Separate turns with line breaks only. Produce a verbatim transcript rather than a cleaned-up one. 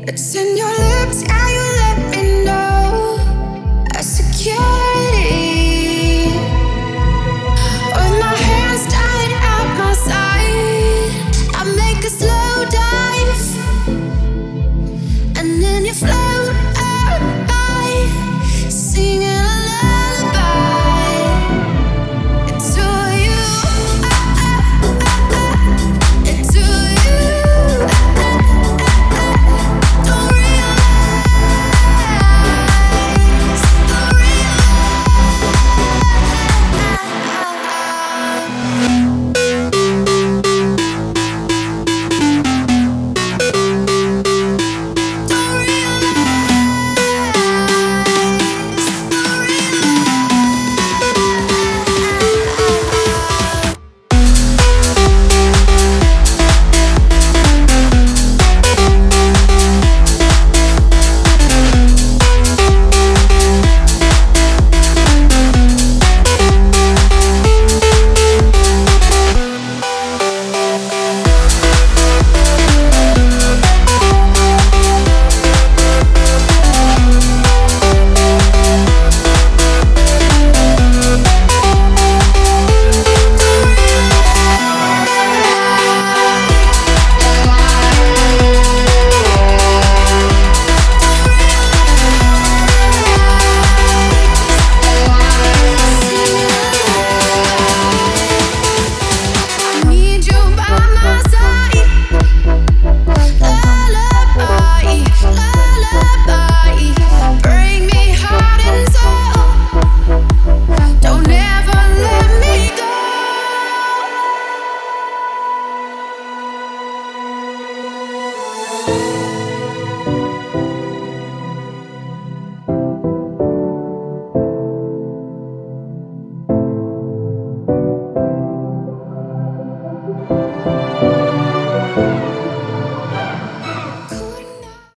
It's in your lips, yeah, you let me know a security. With my hands tied at my side, I make a slow dive, and then you fly.